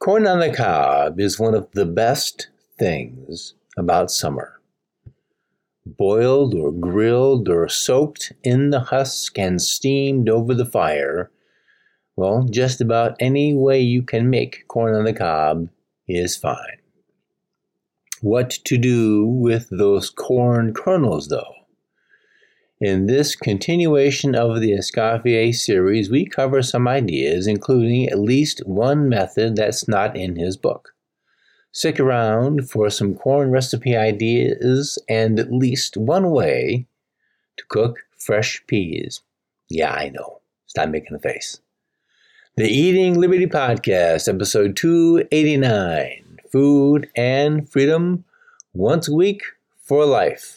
Corn on the cob is one of the best things about summer. Boiled or grilled or soaked in the husk and steamed over the fire, well, just about any way you can make corn on the cob is fine. What to do with those corn kernels, though? In this continuation of the Escoffier series, we cover some ideas, including at least one method that's not in his book. Stick around for some corn recipe ideas and at least one way to cook fresh peas. Yeah, I know. Stop making a face. The Eating Liberty Podcast, episode 289, Food and Freedom, once a week for life.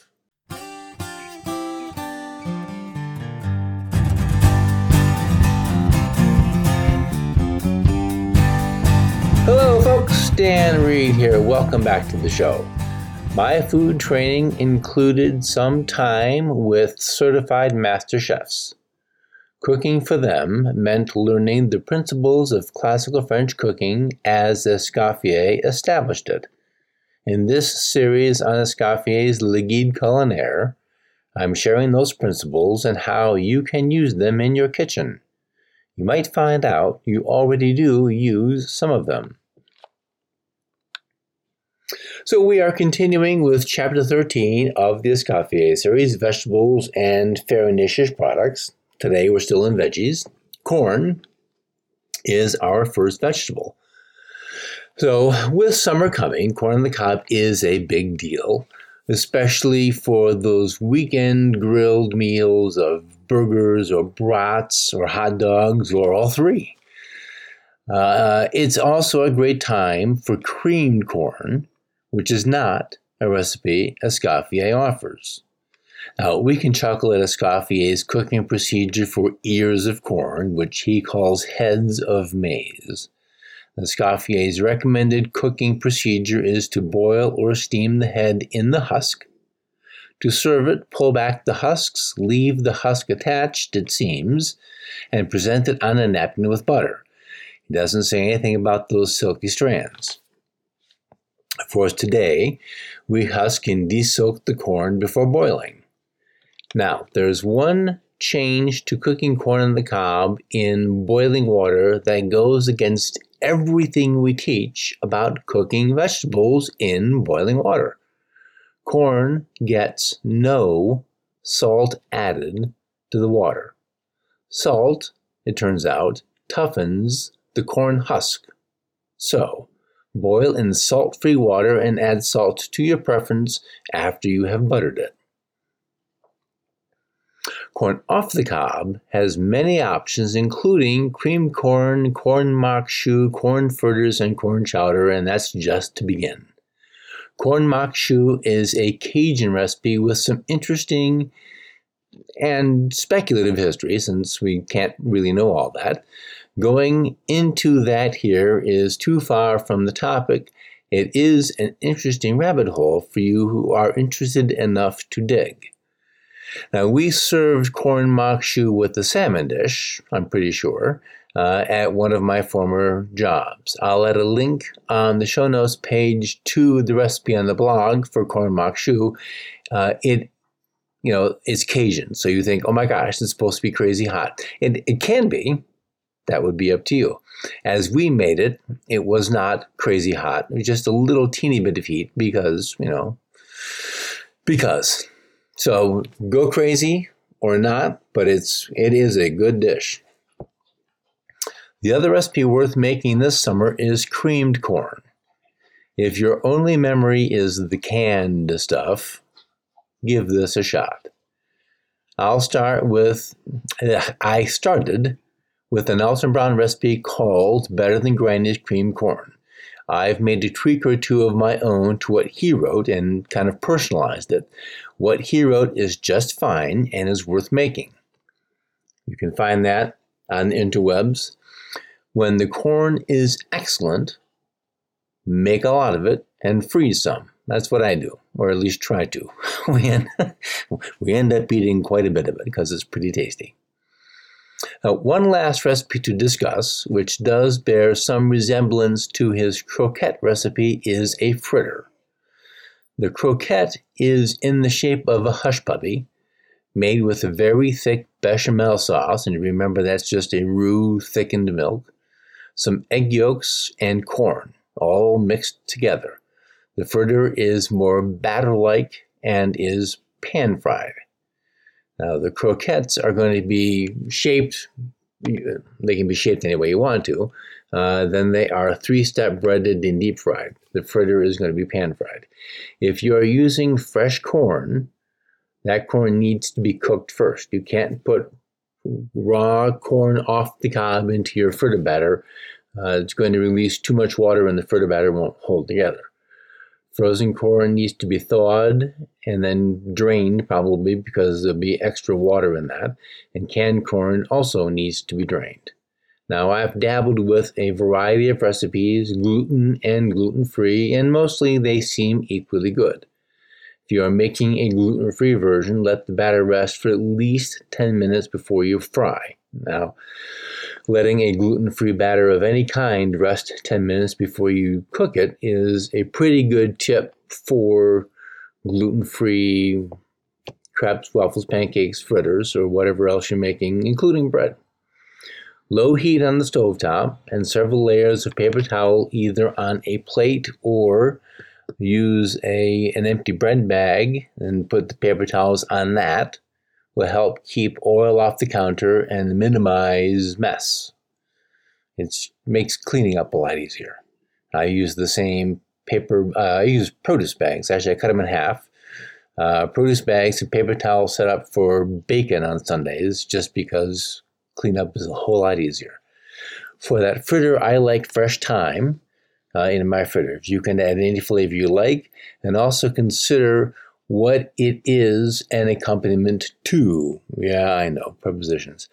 Hello folks, Dan Reed here. Welcome back to the show. My food training included some time with certified master chefs. Cooking for them meant learning the principles of classical French cooking as Escoffier established it. In this series on Escoffier's Le Guide Culinaire, I'm sharing those principles and how you can use them in your kitchen. You might find out you already do use some of them. So we are continuing with Chapter 13 of the Escoffier series, Vegetables and Farinaceous Products. Today we're still in veggies. Corn is our first vegetable. So with summer coming, corn on the cob is a big deal, especially for those weekend grilled meals of burgers or brats or hot dogs or all three. It's also a great time for creamed corn, which is not a recipe Escoffier offers. Now, we can chuckle at Escoffier's cooking procedure for ears of corn, which he calls heads of maize. Escoffier's recommended cooking procedure is to boil or steam the head in the husk. To serve it, pull back the husks, leave the husk attached at seams, and present it on a napkin with butter. He doesn't say anything about those silky strands. For today, we husk and desoak the corn before boiling. Now, there's one change to cooking corn on the cob in boiling water that goes against everything we teach about cooking vegetables in boiling water. Corn gets no salt added to the water. Salt, it turns out, toughens the corn husk. So, boil in salt-free water and add salt to your preference after you have buttered it. Corn off the cob has many options, including creamed corn, corn mock choux, corn fritters, and corn chowder, and that's just to begin. Corn mock choux is a Cajun recipe with some interesting and speculative history, since we can't really know all that. Going into that here is too far from the topic. It is an interesting rabbit hole for you who are interested enough to dig. Now, we served corn mock choux with the salmon dish, I'm pretty sure, at one of my former jobs. I'll add a link on the show notes page to the recipe on the blog for corn mock choux. It's Cajun, so you think, oh my gosh, it's supposed to be crazy hot. It can be. That would be up to you. As we made it, it was not crazy hot. It was just a little teeny bit of heat because. So go crazy or not, but it is a good dish. The other recipe worth making this summer is creamed corn. If your only memory is the canned stuff, give this a shot. I started with an Alton Brown recipe called Better Than Granny's Creamed Corn. I've made a tweak or two of my own to what he wrote and kind of personalized it. What he wrote is just fine and is worth making. You can find that on the interwebs. When the corn is excellent, make a lot of it and freeze some. That's what I do, or at least try to. We end up eating quite a bit of it because it's pretty tasty. Now, one last recipe to discuss, which does bear some resemblance to his croquette recipe, is a fritter. The croquette is in the shape of a hush puppy, made with a very thick bechamel sauce, and remember that's just a roux thickened milk, some egg yolks, and corn, all mixed together. The fritter is more batter-like and is pan-fried. Now, the croquettes are going to be shaped, they can be shaped any way you want to. Then they are 3-step breaded and deep fried. The fritter is going to be pan-fried. If you are using fresh corn, that corn needs to be cooked first. You can't put raw corn off the cob into your fritter batter. It's going to release too much water and the fritter batter won't hold together. Frozen corn needs to be thawed and then drained, probably because there'll be extra water in that. And canned corn also needs to be drained. Now, I've dabbled with a variety of recipes, gluten and gluten-free, and mostly they seem equally good. If you are making a gluten-free version, let the batter rest for at least 10 minutes before you fry. Now, letting a gluten-free batter of any kind rest 10 minutes before you cook it is a pretty good tip for gluten-free crepes, waffles, pancakes, fritters, or whatever else you're making, including bread. Low heat on the stovetop and several layers of paper towel either on a plate or use an empty bread bag and put the paper towels on that will help keep oil off the counter and minimize mess. It makes cleaning up a lot easier. I use the same paper, I use produce bags. Actually, I cut them in half. Produce bags and paper towels set up for bacon on Sundays just because cleanup is a whole lot easier. For that fritter, I like fresh thyme in my fritter. You can add any flavor you like, and also consider what it is an accompaniment to. Yeah, I know, prepositions.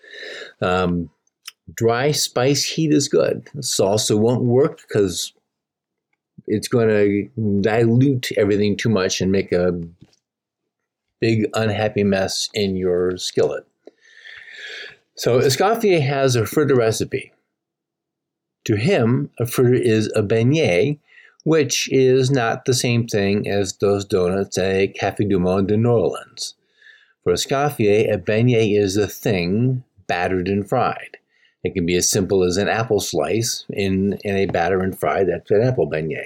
Dry spice heat is good. Salsa won't work because it's going to dilute everything too much and make a big unhappy mess in your skillet. So Escoffier has a fritter recipe. To him, a fritter is a beignet, which is not the same thing as those donuts at Café du Monde in New Orleans. For Escoffier, a beignet is a thing battered and fried. It can be as simple as an apple slice in a batter and fried. That's an apple beignet.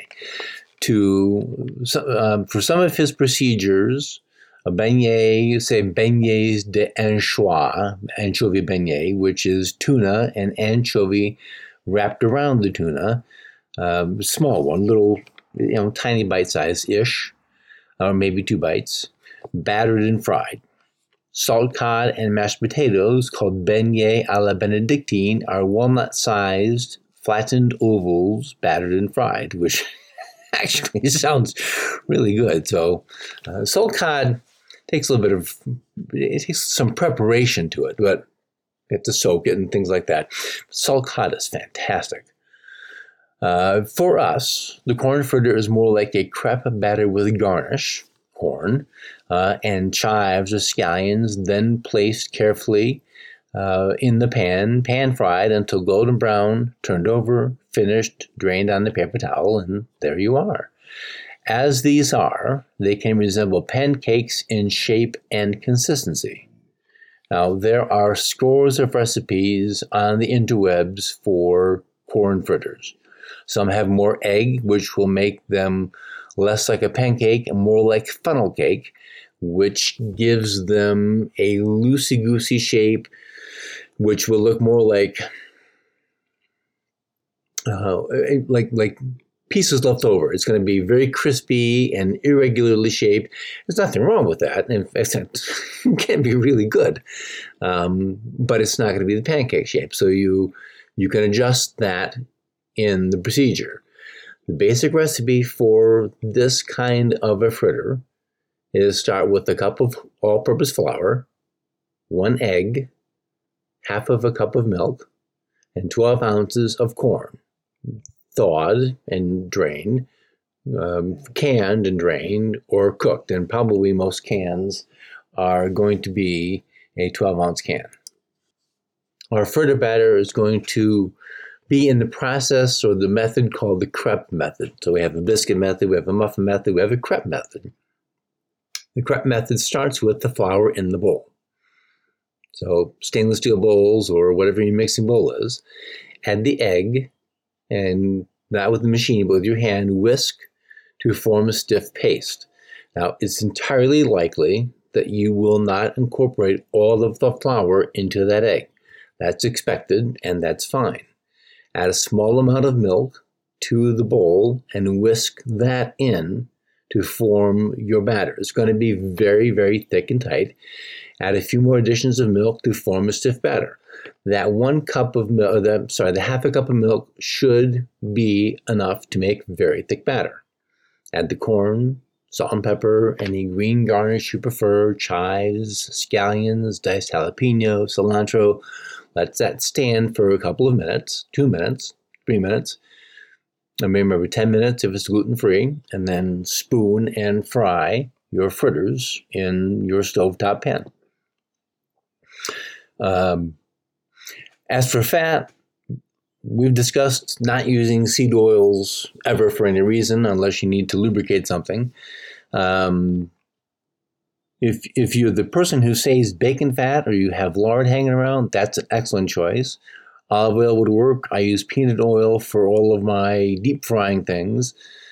For some of his procedures, a beignet, say beignets d'anchois, anchovy beignet, which is tuna and anchovy wrapped around the tuna, small one, little, tiny bite size-ish, or maybe 2 bites, battered and fried. Salt cod and mashed potatoes, called beignets à la Benedictine, are walnut-sized, flattened ovals, battered and fried, which actually sounds really good. So, salt cod takes a little bit of, it takes some preparation to it, but you have to soak it and things like that. Salt cod is fantastic. For us, the corn fritter is more like a crepe batter with garnish, corn, and chives or scallions, then placed carefully in the pan-fried until golden brown, turned over, finished, drained on the paper towel, and there you are. As these are, they can resemble pancakes in shape and consistency. Now, there are scores of recipes on the interwebs for corn fritters. Some have more egg, which will make them less like a pancake and more like funnel cake, which gives them a loosey-goosey shape, which will look more like pieces left over. It's going to be very crispy and irregularly shaped. There's nothing wrong with that. In fact, it can be really good, but it's not going to be the pancake shape. So you can adjust that in the procedure. The basic recipe for this kind of a fritter is start with a cup of all-purpose flour, 1 egg, half of a cup of milk, and 12 ounces of corn, thawed and drained, canned and drained, or cooked. And probably most cans are going to be a 12-ounce can. Our fritter batter is going to be in the process or the method called the crepe method. So we have a biscuit method, we have a muffin method, we have a crepe method. The crepe method starts with the flour in the bowl. So stainless steel bowls or whatever your mixing bowl is, add the egg, and not with the machine, but with your hand, whisk to form a stiff paste. Now, it's entirely likely that you will not incorporate all of the flour into that egg. That's expected, and that's fine. Add a small amount of milk to the bowl and whisk that in to form your batter. It's going to be very, very thick and tight. Add a few more additions of milk to form a stiff batter. That 1 cup of milk, the half a cup of milk should be enough to make very thick batter. Add the corn, salt and pepper, any green garnish you prefer, chives, scallions, diced jalapeno, cilantro. Let that stand for a couple of minutes, 2 minutes, 3 minutes. And remember, 10 minutes if it's gluten-free, and then spoon and fry your fritters in your stovetop pan. As for fat, we've discussed not using seed oils ever for any reason unless you need to lubricate something. If you're the person who saves bacon fat or you have lard hanging around, that's an excellent choice. Olive oil would work. I use peanut oil for all of my deep frying things.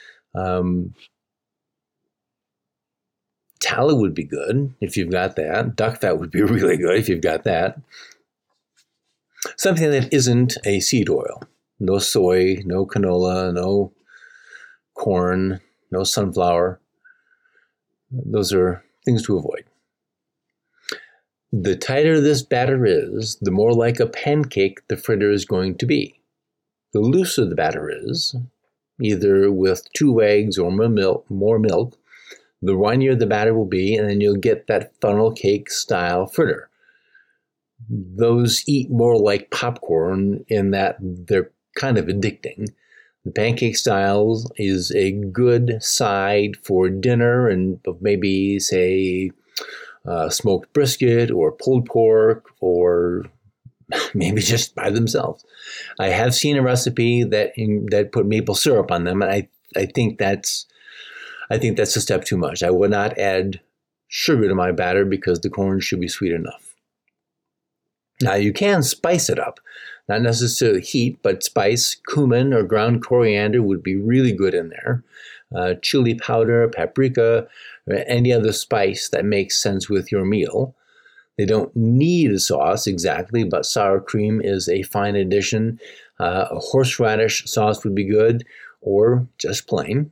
Tallow would be good if you've got that. Duck fat would be really good if you've got that. Something that isn't a seed oil. No soy, no canola, no corn, no sunflower. Those are things to avoid. The tighter this batter is, the more like a pancake the fritter is going to be. The looser the batter is, either with 2 eggs or more milk, the runnier the batter will be, and then you'll get that funnel cake style fritter. Those eat more like popcorn in that they're kind of addicting. The pancake style is a good side for dinner and maybe, say, smoked brisket or pulled pork, or maybe just by themselves. I have seen a recipe that put maple syrup on them, and I think that's a step too much. I would not add sugar to my batter because the corn should be sweet enough. Now you can spice it up, not necessarily heat, but spice. Cumin or ground coriander would be really good in there. Chili powder, paprika, or any other spice that makes sense with your meal. They don't need a sauce exactly, but sour cream is a fine addition. A horseradish sauce would be good, or just plain.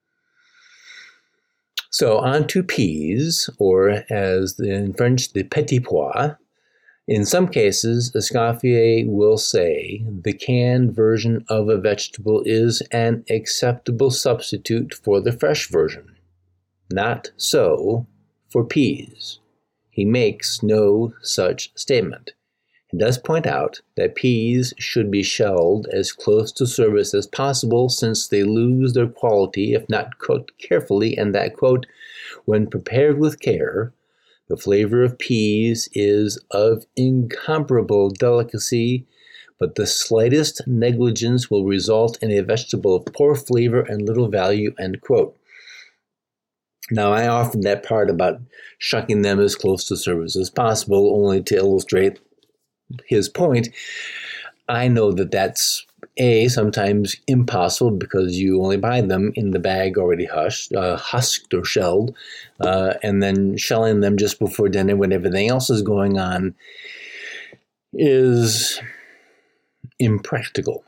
So on to peas, or as in French, the petits pois. In some cases, Escoffier will say the canned version of a vegetable is an acceptable substitute for the fresh version. Not so for peas. He makes no such statement. He does point out that peas should be shelled as close to service as possible since they lose their quality if not cooked carefully, and that, quote, when prepared with care, the flavor of peas is of incomparable delicacy, but the slightest negligence will result in a vegetable of poor flavor and little value, end quote. Now, I often that part about shucking them as close to service as possible, only to illustrate his point. I know that that's sometimes impossible because you only buy them in the bag already husked or shelled, and then shelling them just before dinner when everything else is going on is impractical.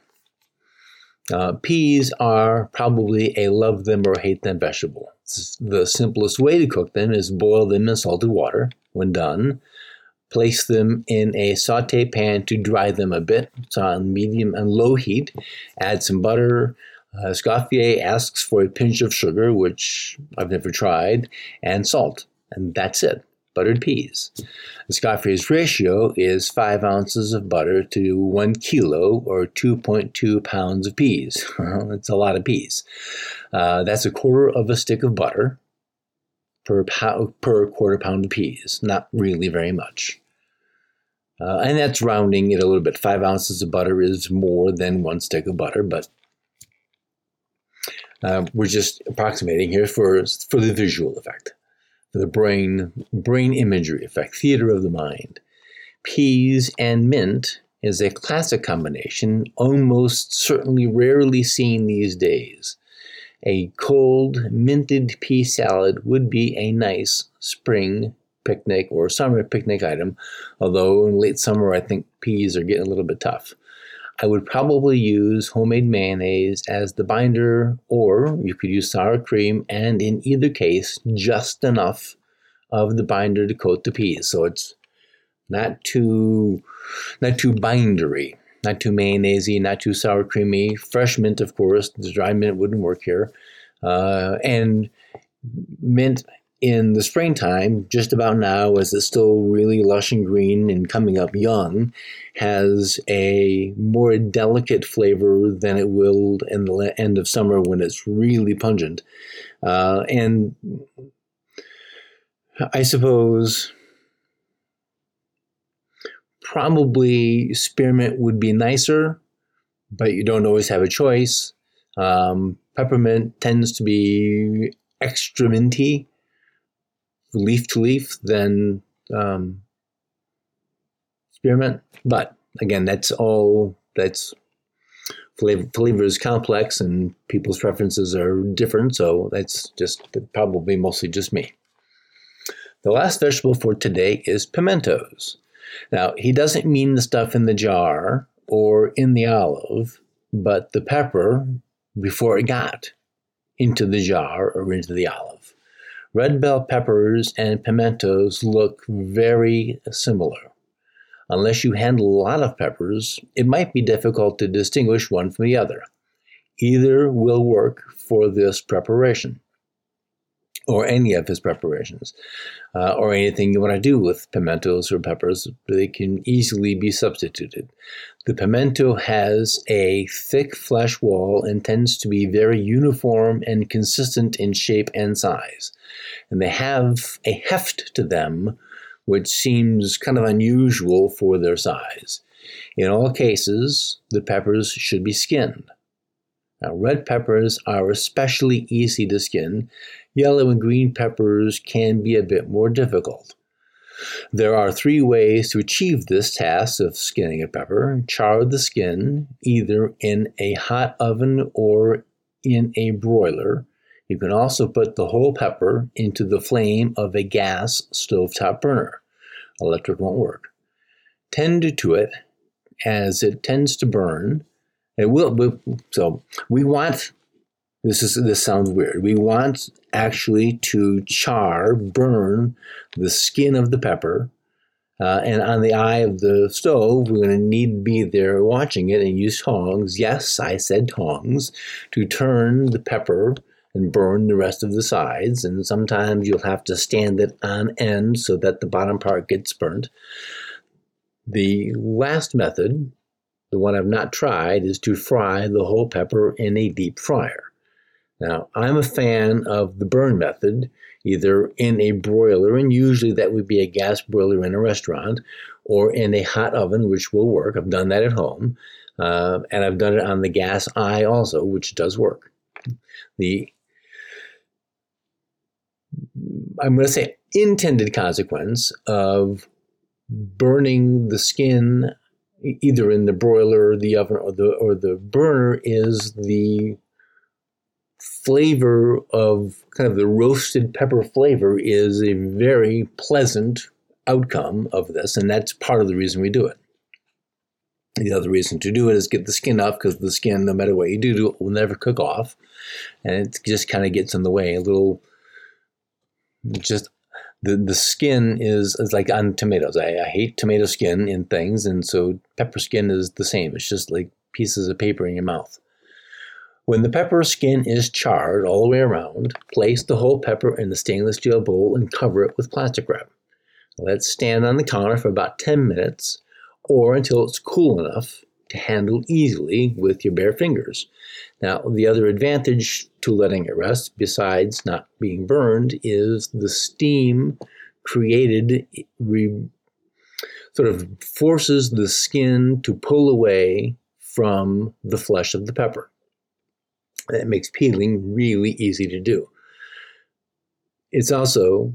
Peas are probably a love them or hate them vegetable. The simplest way to cook them is boil them in salted water. When done, place them in a saute pan to dry them a bit. It's on medium and low heat. Add some butter. Escoffier asks for a pinch of sugar, which I've never tried, and salt. And that's it. Buttered peas. Escoffier's ratio is 5 ounces of butter to 1 kilo or 2.2 pounds of peas. That's a lot of peas. That's a quarter of a stick of butter per quarter pound of peas. Not really very much. And that's rounding it a little bit. 5 ounces of butter is more than 1 stick of butter, but we're just approximating here for the visual effect, for the brain imagery effect, theater of the mind. Peas and mint is a classic combination, almost certainly rarely seen these days. A cold, minted pea salad would be a nice spring picnic or summer picnic item, although in late summer I think peas are getting a little bit tough. I would probably use homemade mayonnaise as the binder, or you could use sour cream, and in either case, just enough of the binder to coat the peas. So it's not too bindery, not too mayonnaise-y, not too sour creamy. Fresh mint, of course. The dry mint wouldn't work here. And mint in the springtime, just about now, as it's still really lush and green and coming up young, has a more delicate flavor than it will in the end of summer when it's really pungent. And I suppose probably spearmint would be nicer, but you don't always have a choice. Peppermint tends to be extra minty, leaf to leaf, than spearmint. But again, flavor is complex and people's preferences are different, so that's just probably mostly just me. The last vegetable for today is pimentos. Now, he doesn't mean the stuff in the jar or in the olive, but the pepper before it got into the jar or into the olive. Red bell peppers and pimentos look very similar. Unless you handle a lot of peppers, it might be difficult to distinguish one from the other. Either will work for this preparation, or any of his preparations, or anything you want to do with pimentos or peppers. They can easily be substituted. The pimento has a thick flesh wall and tends to be very uniform and consistent in shape and size. And they have a heft to them, which seems kind of unusual for their size. In all cases, the peppers should be skinned. Now, red peppers are especially easy to skin. Yellow and green peppers can be a bit more difficult. There are 3 ways to achieve this task of skinning a pepper. Char the skin, either in a hot oven or in a broiler. You can also put the whole pepper into the flame of a gas stovetop burner. Electric won't work. Tend to it, as it tends to burn. So we want, this sounds weird, we want actually to burn the skin of the pepper, and on the eye of the stove, we're going to need to be there watching it and use tongs, yes, I said tongs, to turn the pepper and burn the rest of the sides, and sometimes you'll have to stand it on end so that the bottom part gets burnt. The last method, the one I've not tried, is to fry the whole pepper in a deep fryer. Now, I'm a fan of the burn method, either in a broiler, and usually that would be a gas broiler in a restaurant, or in a hot oven, which will work. I've done that at home, and I've done it on the gas eye also, which does work. I'm going to say intended consequence of burning the skin either in the broiler, the oven, or the burner is the flavor of kind of the roasted pepper flavor is a very pleasant outcome of this, and that's part of the reason we do it. The other reason to do it is get the skin off, because the skin, no matter what you do to it, will never cook off, and it just kind of gets in the way. The skin is like on tomatoes. I hate tomato skin in things, and so pepper skin is the same. It's just like pieces of paper in your mouth. When the pepper skin is charred all the way around, place the whole pepper in the stainless steel bowl and cover it with plastic wrap. Let it stand on the counter for about 10 minutes or until it's cool enough to handle easily with your bare fingers. Now, the other advantage to letting it rest, besides not being burned, is the steam created sort of forces the skin to pull away from the flesh of the pepper. That makes peeling really easy to do. It's also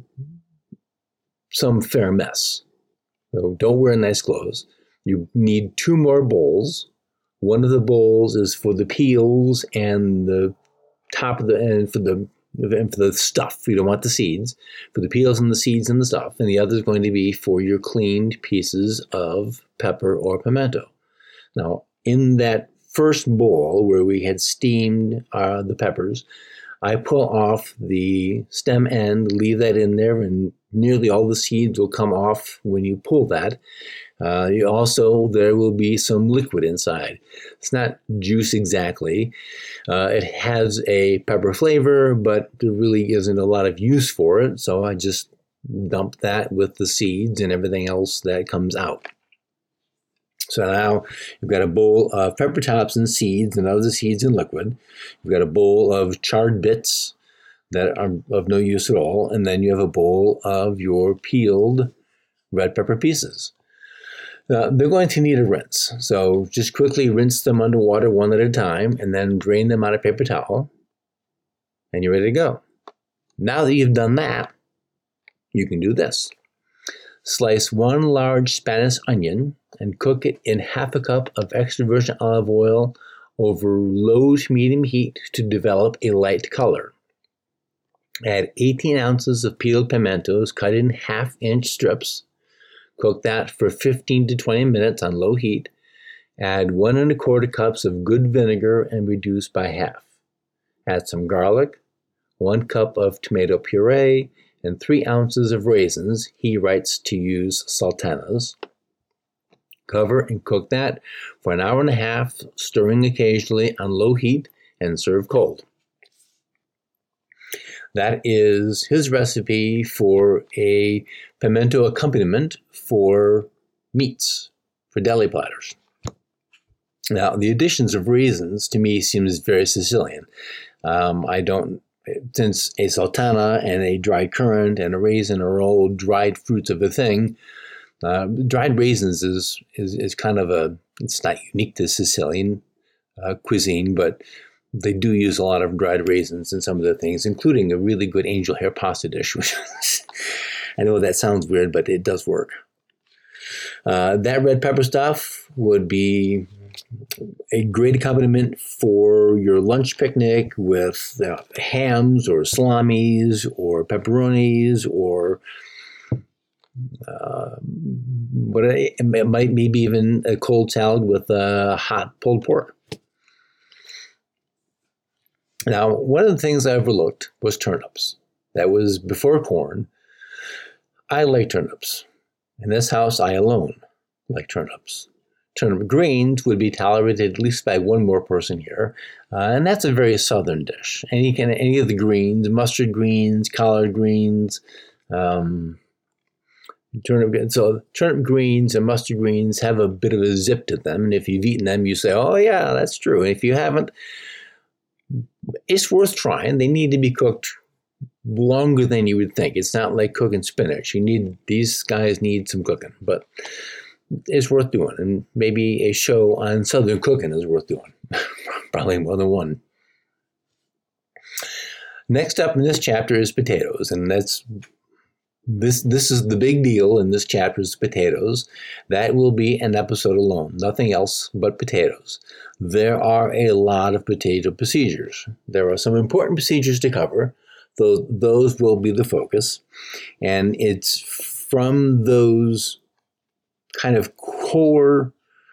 some fair mess. So don't wear nice clothes. You need 2 more bowls. One of the bowls is for the peels and the top of the and for the stuff. You don't want the seeds. For the peels and the seeds and the stuff. And the other is going to be for your cleaned pieces of pepper or pimento. Now, in that first bowl where we had steamed the peppers, I pull off the stem end, leave that in there, and nearly all the seeds will come off when you pull that. There will be some liquid inside. It's not juice exactly. It has a pepper flavor, but there really isn't a lot of use for it, so I just dump that with the seeds and everything else that comes out. So now you've got a bowl of pepper tops and seeds and other seeds and liquid. You've got a bowl of charred bits that are of no use at all. And then you have a bowl of your peeled red pepper pieces. They're going to need a rinse. So just quickly rinse them underwater one at a time and then drain them out of paper towel. And you're ready to go. Now that you've done that, you can do this. Slice 1 large Spanish onion and cook it in half a cup of extra virgin olive oil over low to medium heat to develop a light color. Add 18 ounces of peeled pimentos cut in half-inch strips. Cook that for 15 to 20 minutes on low heat. Add 1 1/4 cups of good vinegar and reduce by half. Add some garlic, 1 cup of tomato puree, and 3 ounces of raisins. He writes to use sultanas. Cover and cook that for an hour and a half, stirring occasionally on low heat, and serve cold. That is his recipe for a pimento accompaniment for meats, for deli platters. Now, the additions of raisins to me seems very Sicilian. Since a sultana and a dried currant and a raisin are all dried fruits of a thing, dried raisins is kind of it's not unique to Sicilian cuisine, but they do use a lot of dried raisins in some of the things, including a really good angel hair pasta dish, which I know that sounds weird, but it does work. That red pepper stuff would be a great accompaniment for your lunch picnic with hams or salamis or pepperonis or maybe even a cold salad with hot pulled pork. Now, one of the things I overlooked was turnips. That was before corn. I like turnips. In this house, I alone like turnips. Turnip greens would be tolerated at least by 1 more person here, and that's a very southern dish. Any of the greens, mustard greens, collard greens, turnip greens and mustard greens have a bit of a zip to them, and if you've eaten them, you say, "Oh yeah, that's true." And if you haven't, it's worth trying. They need to be cooked longer than you would think. It's not like cooking spinach. These guys need some cooking, but it's worth doing, and maybe a show on Southern cooking is worth doing. Probably more than one. Next up in this chapter is potatoes, and this is the big deal in this chapter is potatoes. That will be an episode alone, nothing else but potatoes. There are a lot of potato procedures. There are some important procedures to cover. Those will be the focus, and it's from those kind of core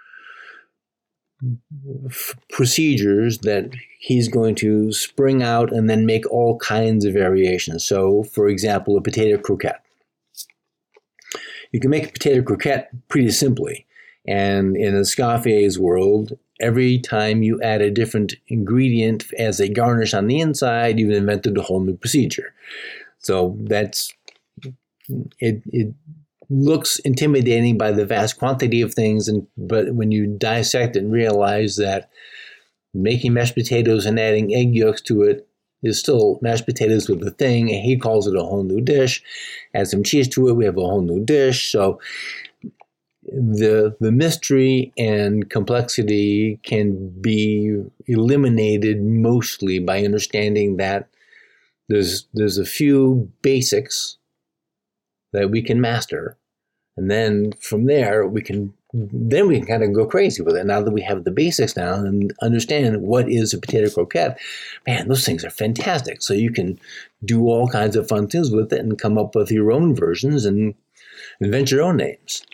procedures that he's going to spring out and then make all kinds of variations. So, for example, a potato croquette. You can make a potato croquette pretty simply. And in Escoffier's world, every time you add a different ingredient as a garnish on the inside, you've invented a whole new procedure. So that's it. Looks intimidating by the vast quantity of things, but when you dissect and realize that making mashed potatoes and adding egg yolks to it is still mashed potatoes with a thing, and he calls it a whole new dish. Add some cheese to it, we have a whole new dish. So the mystery and complexity can be eliminated mostly by understanding that there's a few basics that we can master, and then from there we can kind of go crazy with it. Now that we have the basics down and understand what is a potato croquette, man, those things are fantastic. So you can do all kinds of fun things with it and come up with your own versions and invent your own names.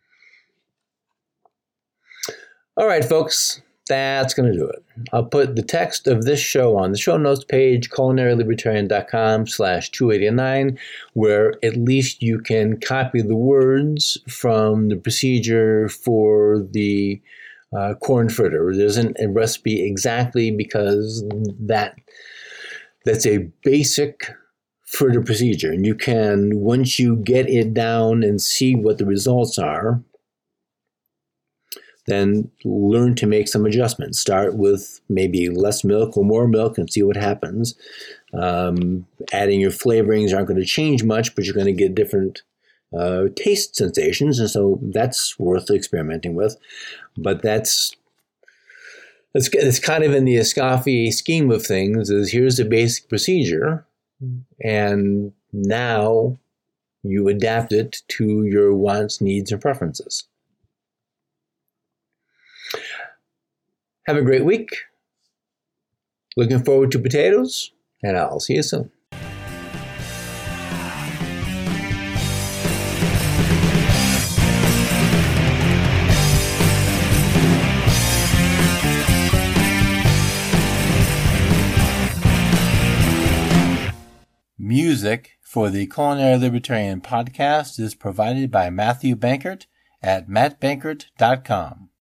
All right, folks, that's going to do it. I'll put the text of this show on the show notes page, culinarilibertarian.com/289, where at least you can copy the words from the procedure for the corn fritter. There isn't a recipe exactly because that's a basic fritter procedure. And you can, once you get it down and see what the results are, then learn to make some adjustments. Start with maybe less milk or more milk and see what happens. Adding your flavorings aren't going to change much, but you're going to get different taste sensations, and so that's worth experimenting with. But that's kind of in the Escoffier scheme of things, is here's the basic procedure, and now you adapt it to your wants, needs, and preferences. Have a great week. Looking forward to potatoes, and I'll see you soon. Music for the Culinary Libertarian podcast is provided by Matthew Bankert at mattbankert.com.